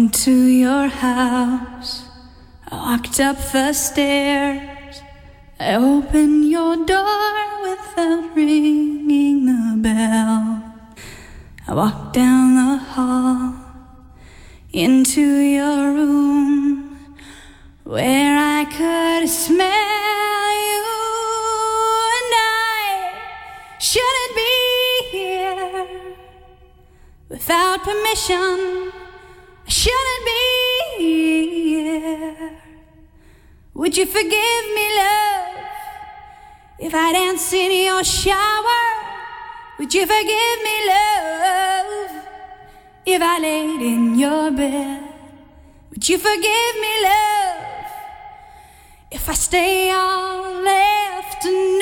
into your house. I walked up the stairs. I opened your door without ringing the bell. I walked down the hall into your room where I could smell you, and I shouldn't be here without permission. I shouldn't be here. Would you forgive me, love, if I dance in your shower? Would you forgive me, love, if I laid in your bed? Would you forgive me, love, if I stay all afternoon?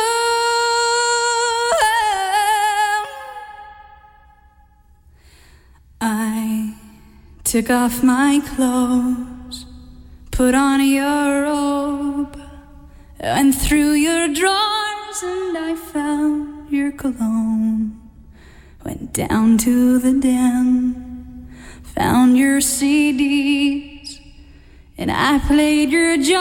I took off my clothes, put on your robe, and through your drawers, and I found your cologne. Went down to the den, found your CDs, and I played your Johnny.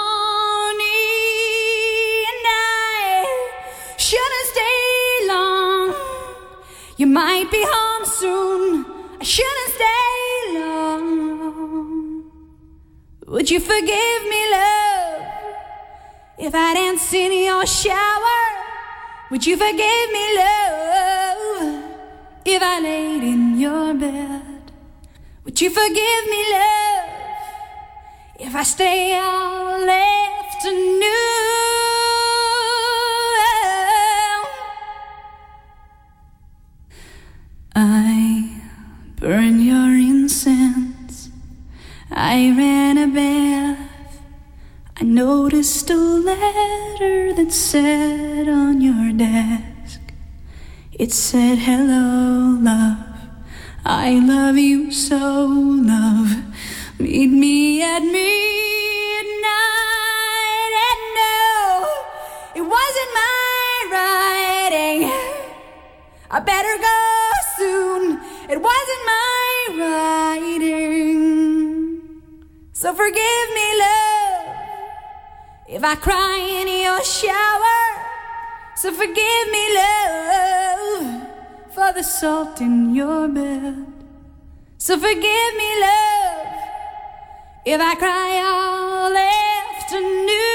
And I shouldn't stay long. You might be home soon. I shouldn't stay long. Would you forgive me, love, if I dance in your shower? Would you forgive me, love, if I laid in your bed? Would you forgive me, love, if I stay all afternoon? I burn your incense, I ran a bath, I noticed a letter that said on your desk, it said, hello, love, I love you so, love, meet me at midnight. And no, it wasn't my writing, I better go soon, it wasn't my writing. So forgive me, love, if I cry in your shower. So forgive me, love, for the salt in your bed. So forgive me, love, if I cry all afternoon.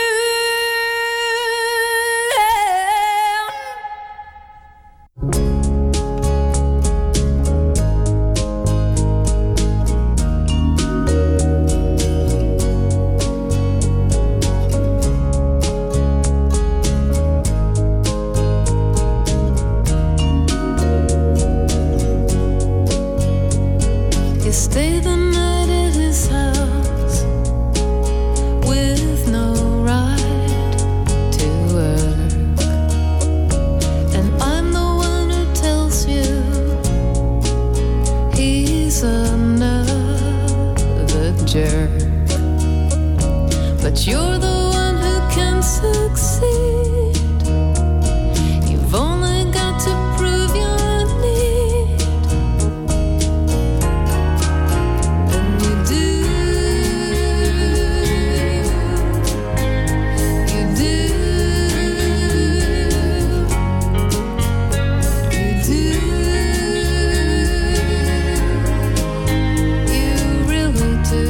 You stay the night at his house with no ride to work, and I'm the one who tells you he's another jerk. But you're the one who can succeed. You've only got to prove your need. And you do. You do. You do. You really do.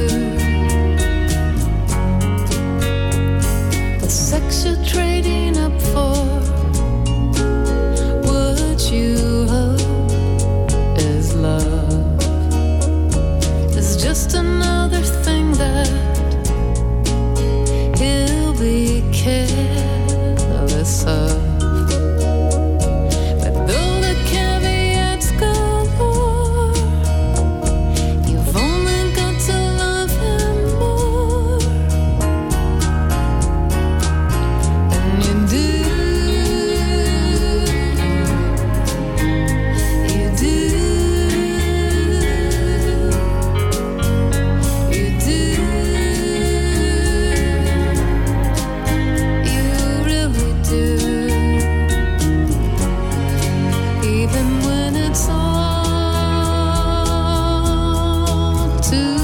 The sex you're trading up for, what you hope is love, is just another thing that he'll be careless of. But though the caveats galore, you've only got to love him more. And you do. You do. You do. You really do. Even when it's all too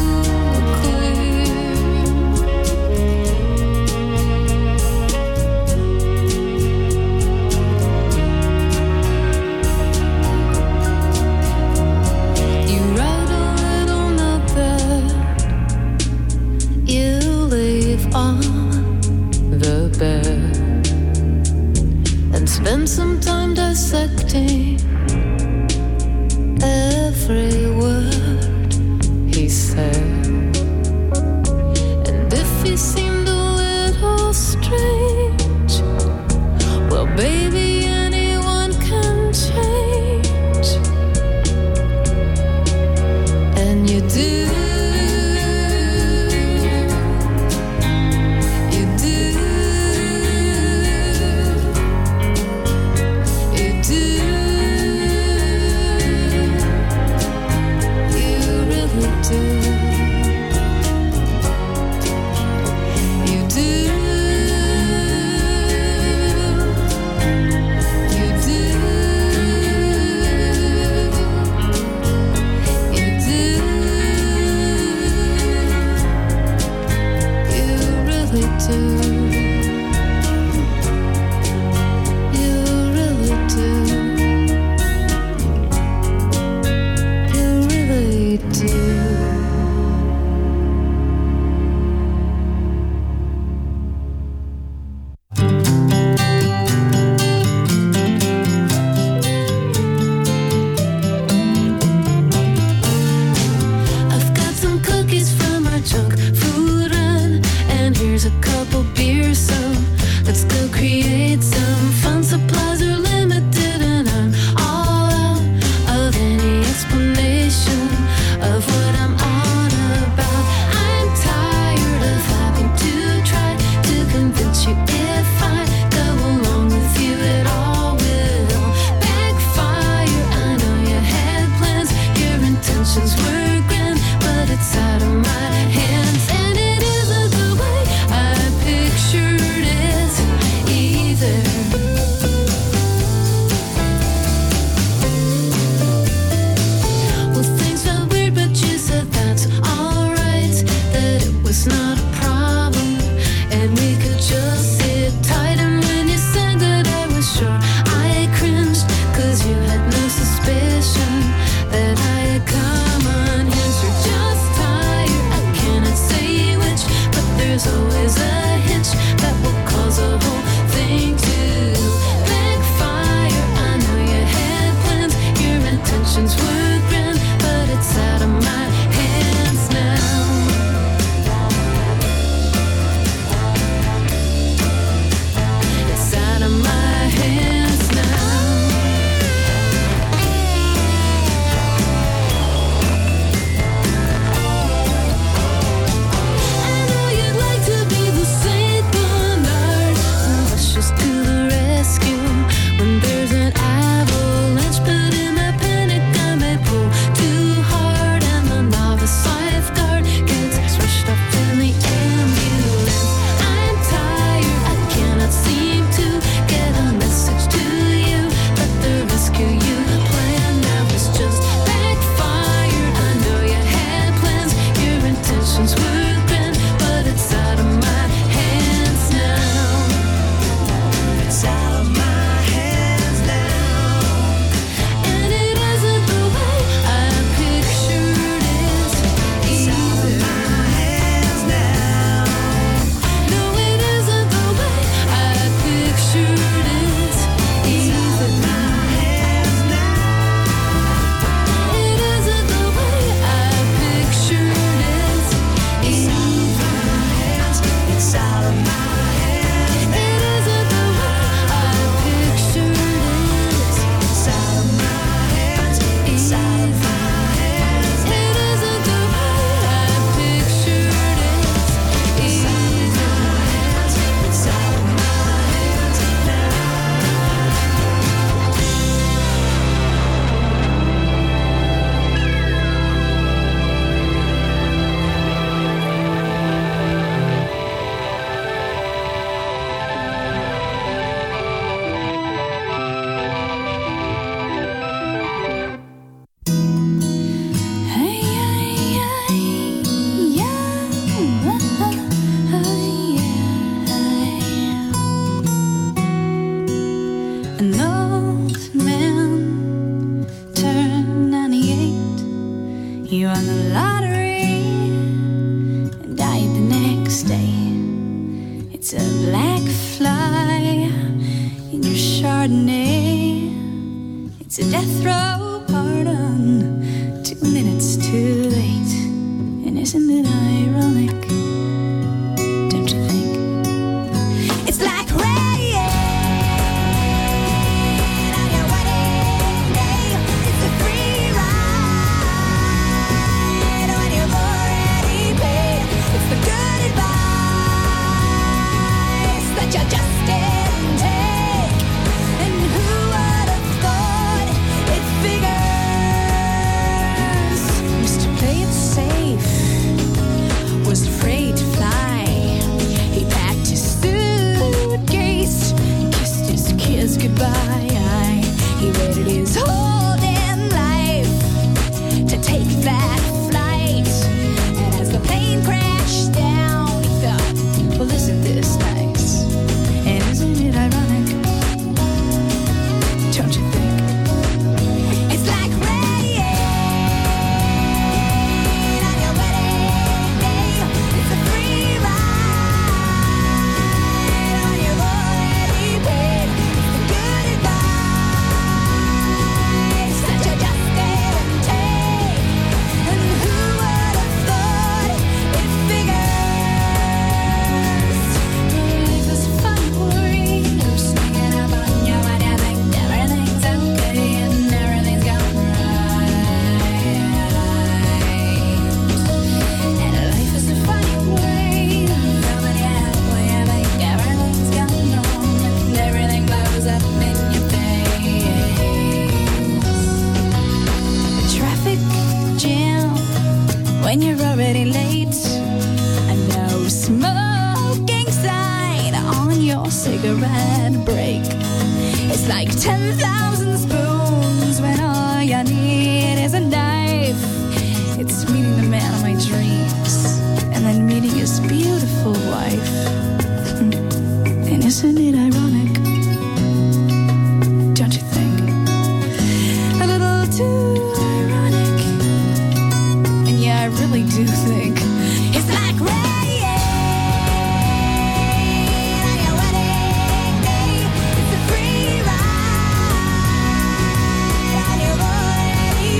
intentions were grand, but it's out of my hands now. It's out of my hands now. I know you'd like to be the Saint Bernard, rushes to the rescue when there's an avalanche. But in my panic, I may pull too hard, and the novice lifeguard gets rushed off in the ambulance. I'm tired, I cannot seem to get a message to you that the rescue you planned now has just backfired. I know you had plans, your intentions were grand, but it's out of my hands now. It's out of my hands now. And it isn't the way I pictured it. It's out of my hands now. No, it isn't the way I pictured it. It's out of my hands now. It isn't the way I pictured it. It's out of my hands. It's out of my hands. It isn't the way I pictured it. It's out of my hands. It's out of my hands. It isn't the way I pictured it. It's out of my hands. It's out of my hands now. Hey, an old man turned 98. He won the lottery and died the next day. It's a black fly in your Chardonnay. It's a death row pardon, 2 minutes too late. And isn't it ironic? Don't you think? It's like rain on your wedding day. It's a free ride when you've already paid. It's the good advice that you just didn't take. And who would have thought it figures? Mr. Play It Safe was afraid to fly. He packed his suitcase and kissed his kids goodbye. He waited his whole damn life to take that flight. And as the plane crashed down, he thought, well, isn't this nice? And isn't it ironic? Don't you think? It's like rain on your wedding day. It's a free ride when you've already paid. It's the good advice that you just didn't take. And who would have thought it figures? Life is fun for you, sneaking up on you when you think everything's okay and everything's going right. And life is a funny way, coming out when you think everything's going wrong and everything blows up in your face. A traffic jam when you're already late. A no smoking sign on your cigarette break. It's like 10,000 spoons when all you need is a knife. It's meeting the man of my dreams and then meeting his beautiful wife. And isn't it ironic? Don't you think? A little too ironic. And yeah, I really do think it's like rain on your wedding day. It's a free ride on your already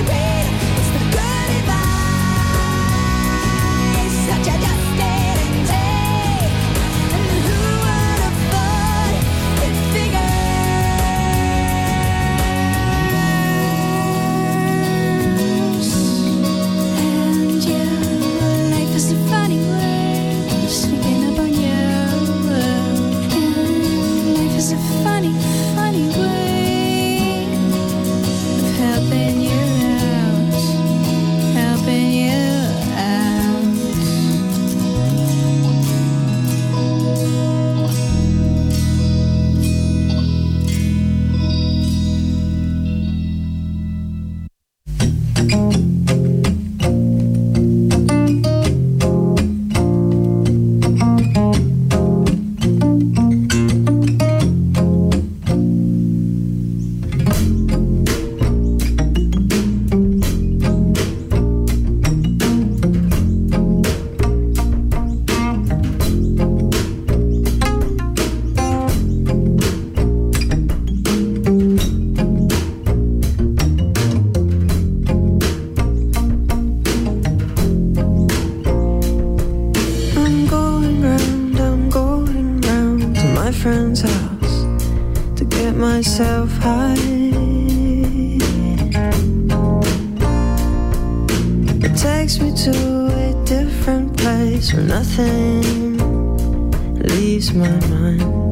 takes me to a different place where nothing leaves my mind.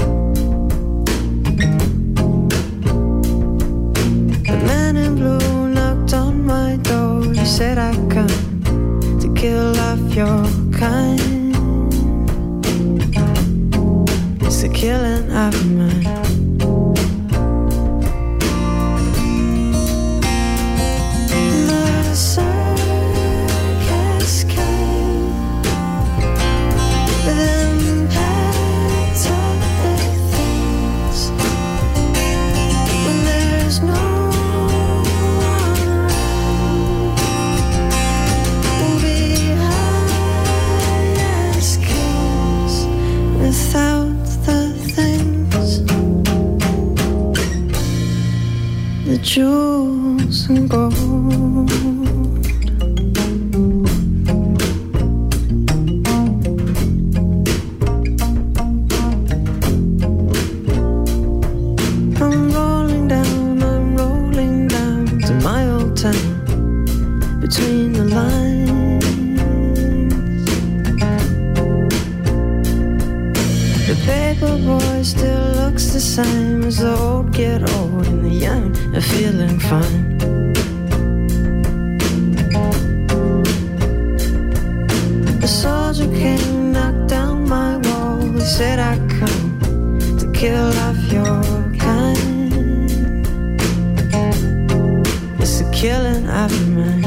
The man in blue knocked on my door. He said I come to kill off your kind. It's the killing of mine. Jewels and gold. I'm rolling down to my old town between the lines. The paper boy still looks the same as the old get old and the young are feeling fine. A soldier came, knocked down my wall. He said I come to kill off your kind. It's the killing of mine.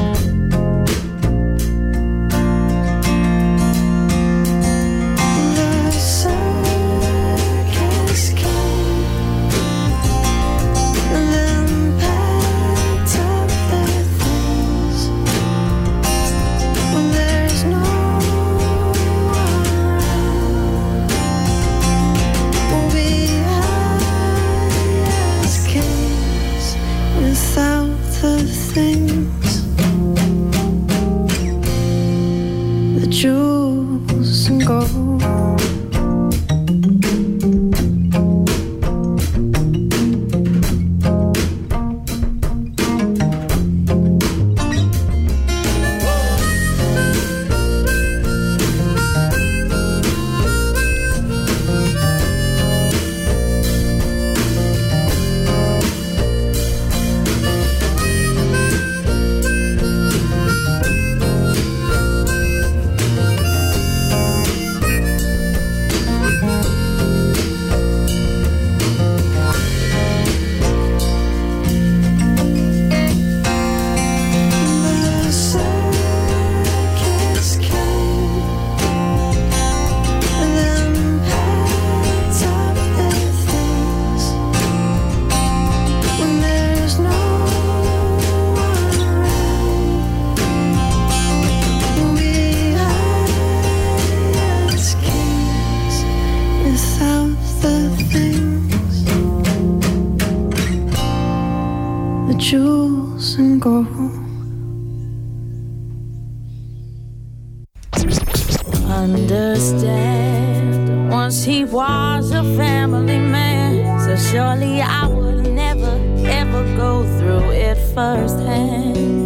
Jewels and gold. Jewels and gold. Understand, once he was a family man, so surely I would never, ever go through it firsthand.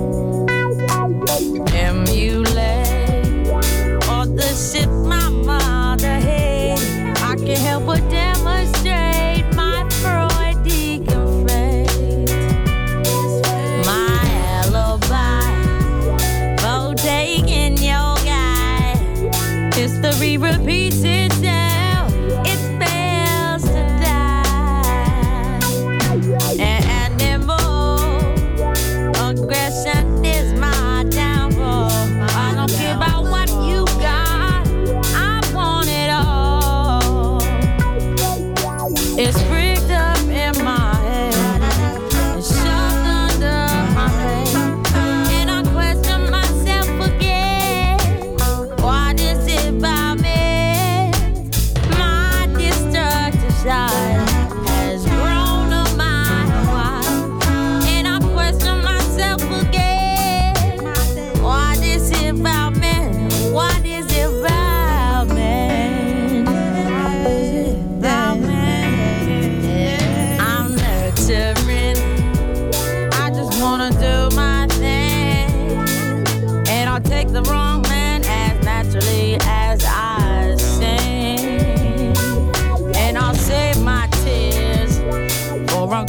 Emulate all the shit my mother had. I can't help but demonstrate my Freudian faith. My alibi for taking your guy. History repeats itself. It fails to die. An animal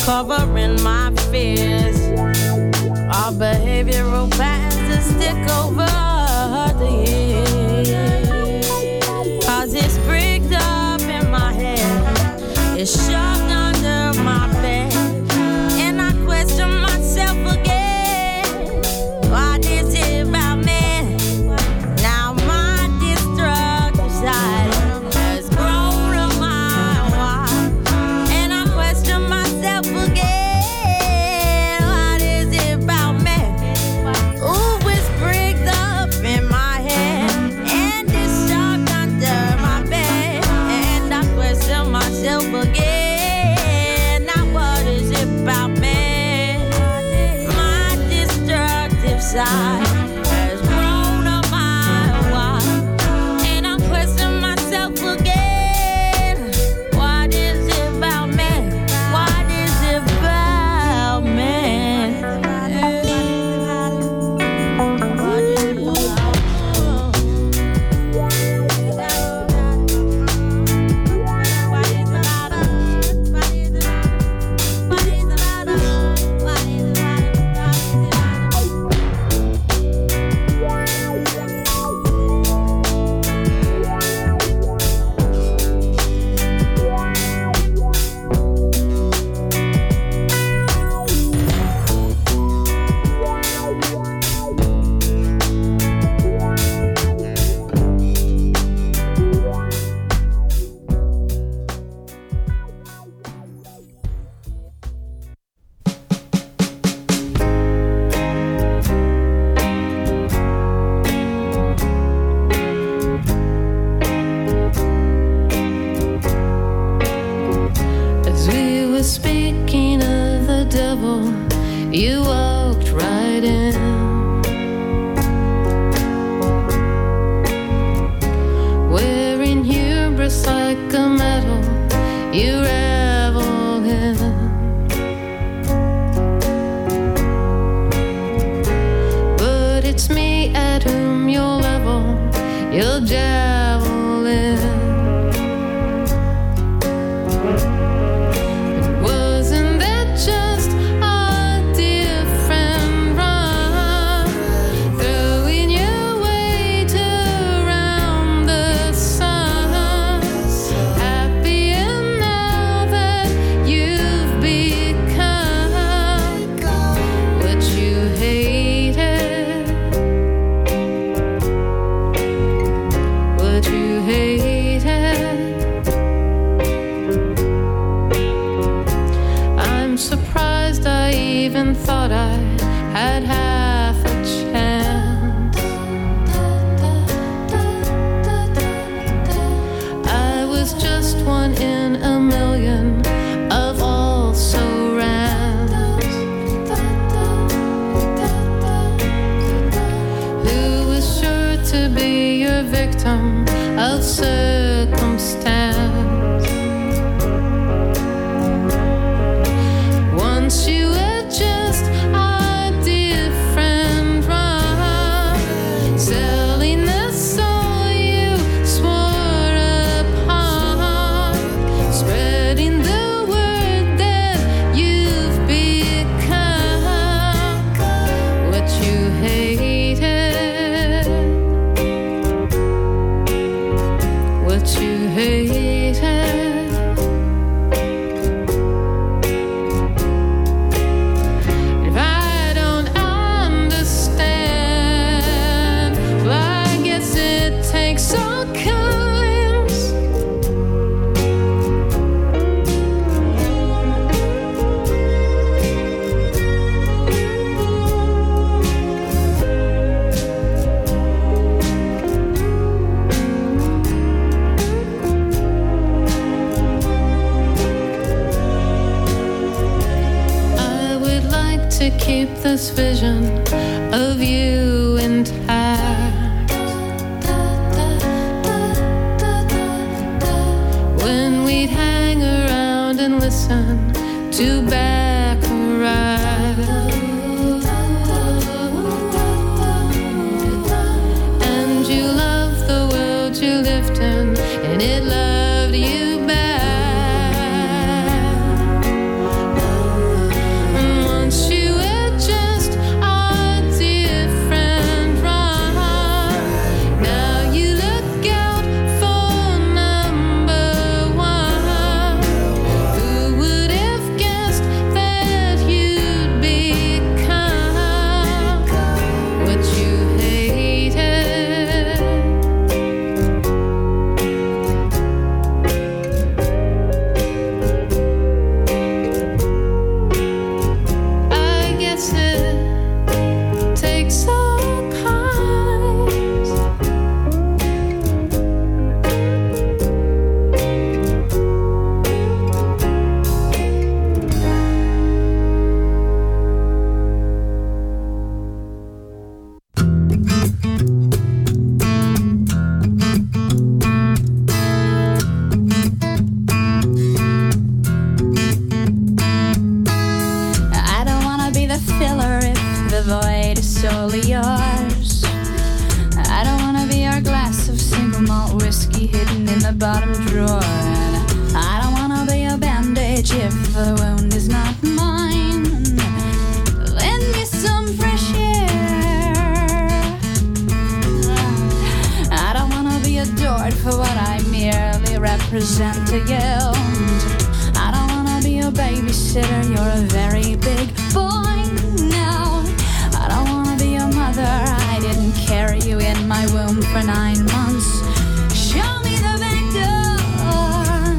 covering my fears. Our behavioral patterns that stick over the years. 'Cause it's bricked up in my head, it's shoved under my bed, and I question myself again. What is it about me? Now my destructive side has grown a mile wide, and I question myself again. What is it about me? Ooh, it's bricked up in my head, and it's shoved under my bed, and I question myself again. Now what is it about me? My destructive side has grown a mile wide, and I question myself again. What is it about me? What is it about me? What is it about As we were speaking of the devil, you walked right in. Wearing hubris like a medal, you revel in. But it's me at whom you'll level your javelin. Wasn't that just a different run? Throwing your weight around the sun. Happier now that you've become what you hated. What you hated. I'm surprised I even thought I had half a chance. I was just one in a million of also-rans. Who was sure to be your victim of circumstance? Once you were just a different run, selling the soul you swore upon, spreading the word that you've become what you hated. What you hated. If I don't understand, well, I guess it takes all kinds. I would like to keep this vision of you intact. When we'd hang around and listen to Baccarat, and you loved the world you lived in, and it loved you back. void is solely yours. I don't wanna be your glass of single malt whiskey hidden in the bottom drawer. And I don't wanna be a bandage if the wound is not mine. Lend me some fresh air. I don't wanna be adored for what I merely represent to you. I don't wanna be a babysitter, you're a very big boy now. I don't wanna be a mother, I didn't carry you in my womb for 9 months. Show me the back door.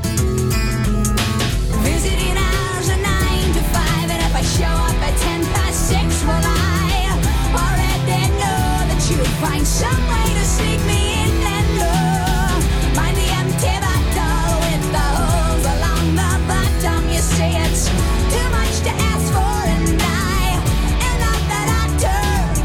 Visiting hours are 9 to 5, and if I show up at 6:10, well, I already know that you'll find some way to sneak me in and mind the empty bottle with the holes along the bottom. You say it's too much to ask for, and I am not the doctor.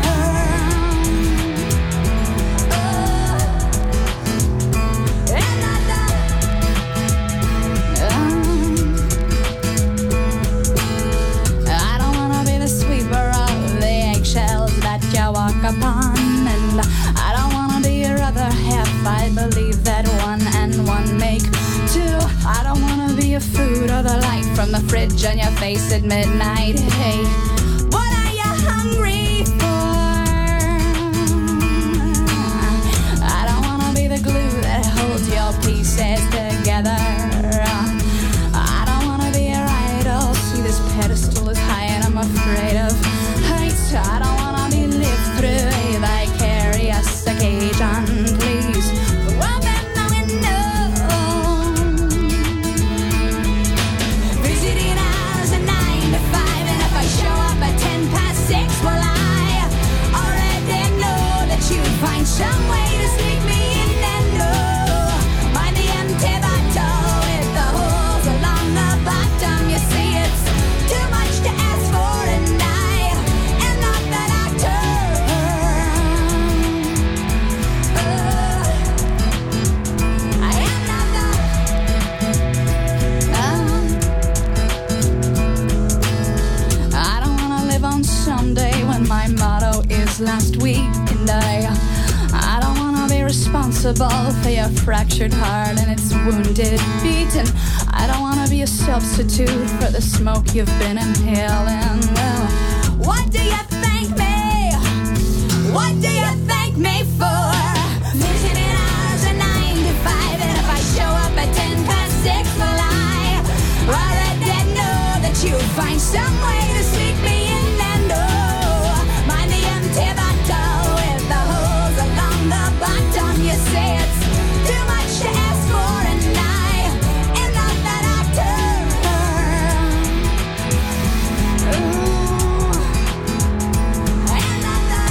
I don't wanna be the sweeper of the eggshells that you walk upon, and I don't wanna be your other half. I believe that 1 and 1 make 2. I don't wanna be your food or the light from the fridge on your face at midnight. Hey, what are you hungry for? I don't wanna be the glue that holds your pieces together. I don't wanna be your idol. See, this pedestal is high and I'm afraid of heights. I don't wanna be lived through a vicarious occasion, please. Open the window. Visiting hours are 9 to 5, and if I show up at 6:10, well, I already know that you'd find some way to sneak me in and mind the empty bottle with the holes along the bottom. You see, it's too much to ask for, and I am not the doctor. I am not the I don't wanna live on Sunday when my motto is last week, and I don't wanna be responsible for your fractured heart and its wounded beat, and I don't wanna be a substitute for the smoke you've been inhaling. Well, what do you thank me? What do you thank me for? Visiting hours are 9 to 5, and if I show up at 6:10, well, I already know that you'll find some way to sneak me in and mind the empty bottle with the holes along the bottom. You say it's too much to ask for, and I am not the doctor. Ooh, I am not the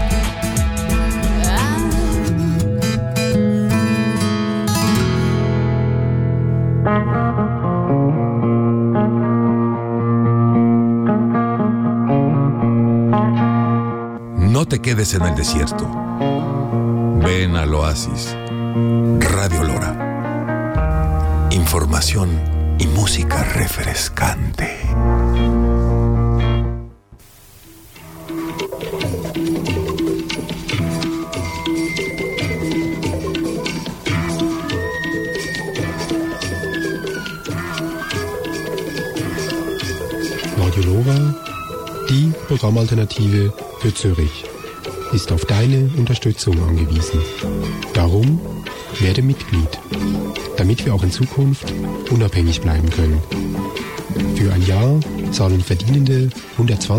No te quedes en el desierto. Ven al oasis. Radio Lora. Información y música refrescante. Radio Lora, die Programmalternative für Zürich, ist auf deine Unterstützung angewiesen. Darum werde Mitglied, damit wir auch in Zukunft unabhängig bleiben können. Für ein Jahr zahlen Verdienende 120